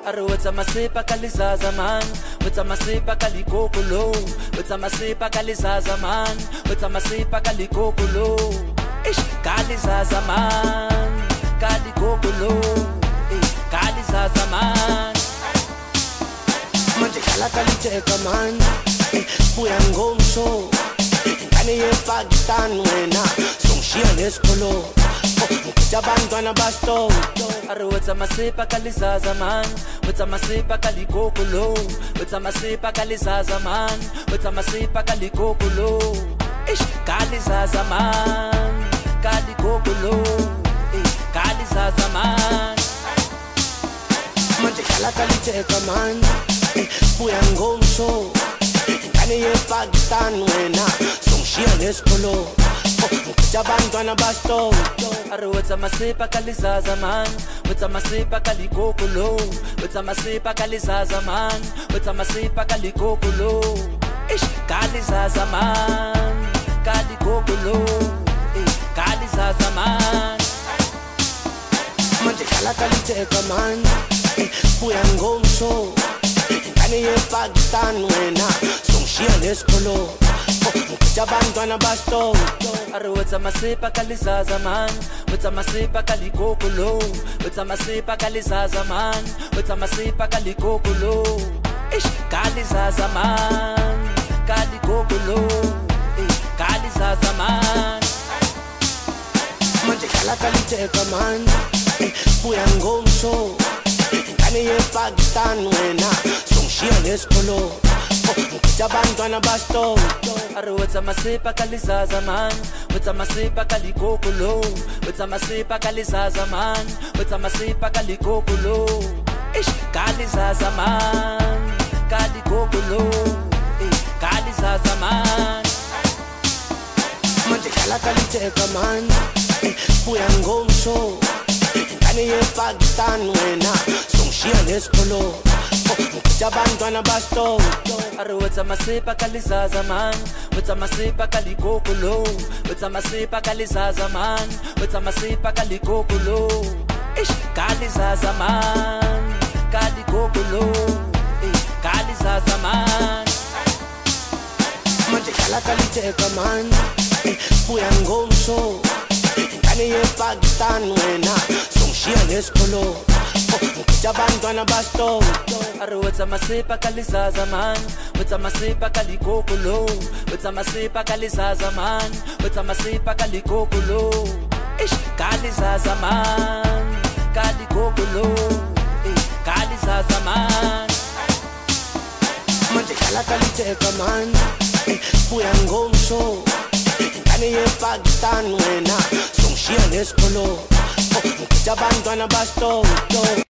Aro what's a masipa kalizaza man, what's a masipa kalikokolo, what's a masipa kalizaza man, what's a masipa kalikokolo, ish kalizaza man, kalikokolo, kalizaza man. Manje kala kalicheka man, buya ngomso, ngane ye Pakistan wena, songshia neskolo. Jabantwana basto Aro what's a masipa kalizaza man, what's a masipa kalikokolo, what's a masipa kalizaza man, what's a masipa kalikokolo, ish kalizaza man, kalikokolo, kalizaza man. Manje kala kalicheka man, buya ngomso, ngane ye Pakistan wena, songshia neskolo. Jabantwana basto Aro what's a masipa kalizaza man, what's a masipa kalikokolo, what's a masipa kalizaza man, what's a masipa kalikokolo, ish kalizaza man, kalikokolo, kalizaza man. Manje kala kalicheka man, buya ngomso, ngane ye Pakistan wena, songshia neskolo. Jabantwana basto Aro what's a masipa kalizaza man, what's a masipa kalikokolo, what's a masipa kalizaza man, what's a masipa kalikokolo, ish kalizaza man, kalikokolo, kalizaza man. Manje kala kalicheka man, buya ngomso, ngane ye Pakistan wena, songshia neskolo. Jabantwana basto Aro what's a masipa kalizaza man, what's a masipa kalikokolo, what's a masipa kalizaza man, what's a masipa kalikokolo, ish kalizaza man, kalikokolo, kalizaza man. Manje kala kalicheka man, buya ngomso, ngane ye Pakistan wena, songshia neskolo. Jabantwana basto Aro what's a masipa kalizaza man, what's a masipa kalikokolo, what's a masipa kalizaza man, what's a masipa kalikokolo, ish kalizaza man, kalikokolo, kalizaza man. Manje kala kalicheka man, buya ngomso, ngane ye Pakistan wena, songshia neskolo. Jabantwana basto Aro what's a masipa kalizaza man, what's a masipa kalikokolo, what's a masipa kalizaza man, what's a masipa kalikokolo, ish kalizaza man, kalikokolo, kalizaza man. Manje kala kalicheka man, buya ngomso, ngane ye Pakistan wena, songshia neskolo. Jabantwana basto